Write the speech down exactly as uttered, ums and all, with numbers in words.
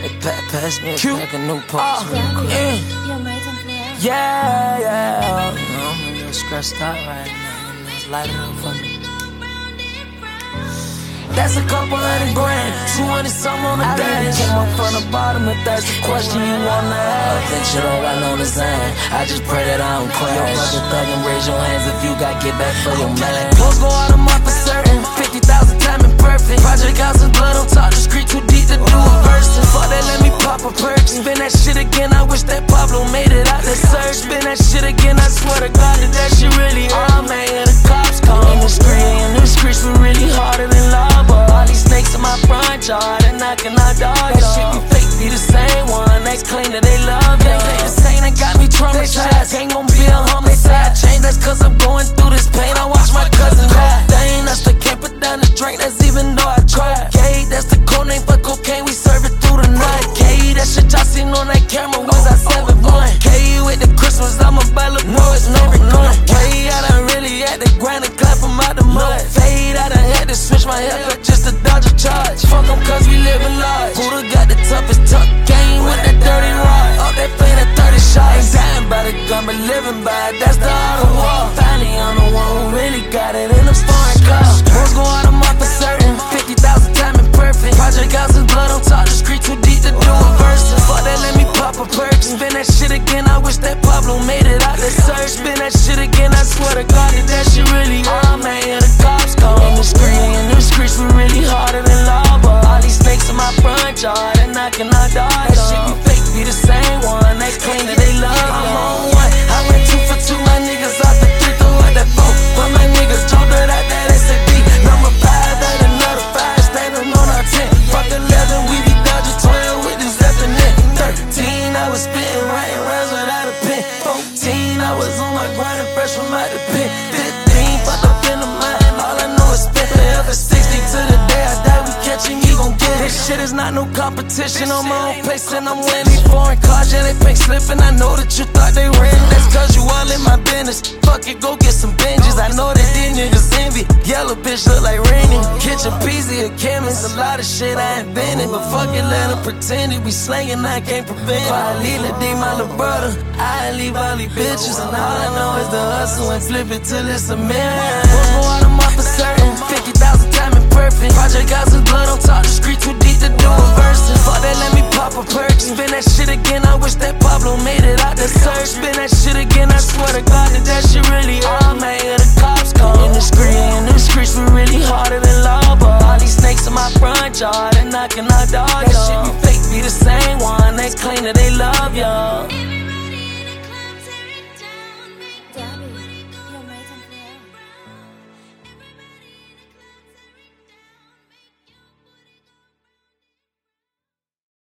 They pa pass me a Q. pack of new pops. Uh, yeah. Yeah, yeah. You know, I'm a little stressed out right now. You know, it's light it up for me. That's a couple hundred grand, two hundred something on the dash. Came up from the bottom, if that's the question you wanna ask. Think shit all right on the sign. I just pray that I don't crash. Your brother thuggin', raise your hands if you got get back for your man. Clothes go out a month for certain, fifty thousand timing perfect. Project house and blood on top, the street too deep to do a verse. Fuck that, let me pop a perk. Spin that shit again, I wish that Pablo made it out the search. Spin that shit again, I swear to God that that shit really hurt. Man, yeah, the cops come in the street, and the streets were really harder than lava. All these snakes in my front yard, and knocking our dogs. That shit be fake, be the same one. They claim that they love you. They the same that got me traumatized. Ain't gon' be a homicide. Change that's cause I'm going through this pain. I watch my cousin die. Dang, that's the can't put down the drink. That's even though I tried. K, that's the code name for cocaine. We serve it through the night. K, that shit y'all seen on that camera was I seven one. K, with the Christmas, I'm a bella boy. It's no, no way. I done really had to grind and clap from out the mud. Fade, I done had to switch my haircut just to dodge a charge. Fuck 'em cause we living large. Buddha got the toughest tuck game with that dirty rod. Up there playing that thirty shots. Ain't dying by the gun but living by it, that's the art of war. Finally I'm the one who really got it in them foreign cars. Boys go out a month for certain, fifty thousand timing perfect. Project house and blood on top, the street too deep to do a verse. Fuck that, let me pop a perk. Spin that shit again, I wish that Pablo made it out the search. Spin that shit again, I swear to God that that shit really hurt. Man, yeah, the cops come in the street, and the streets were really harder than lava. All these snakes in my front yard, and knocking our dogs. That shit be fake, be the same one. They claim that they love you. I'm on one, I went two for two, my niggas off the three, throw out that four. But my niggas jumped it out that S A B. Number five, at another five, standing on our ten. Fuck eleven, we be dodging twelve with this after net. Thirteen, I was spitting writing rhymes without a pen. Fourteen, I was on my grind and fresh from out the pen. Fifteen, fucked up in the mind, all I know is spit forever. Sixty to the day I die, we catching me gon' get it. This shit is not no competition, on my own place and I'm winning. Foreign cars, yeah, they pink slipping. I know that you thought they ran. That's cause you all in my business. Fuck it, go get some binges. I know that these niggas envy. Yellow bitch look like Rainy. Kitchen peasy, a chemist. A lot of shit I invented. But fuck it, let them pretend it. We slanging, I can't prevent it. I leave the D, my little brother. I leave all these bitches. And all I know is the hustle and flip it till it's a million. Boys go out a month for certain. fifty thousand timing perfect. Project house and blood on top. The street too deep to do a verse. Fuck that, let me pop a perk. Spin that shit again, I wish that Pablo made it out the search. Spin that shit again, I swear to God that that shit really hurt. Man, yeah, the cops come in the street, and the streets were really harder than lava. All these snakes in my front yard, and knocking our dogs. That shit be fake, be the same one. They claim that they love ya.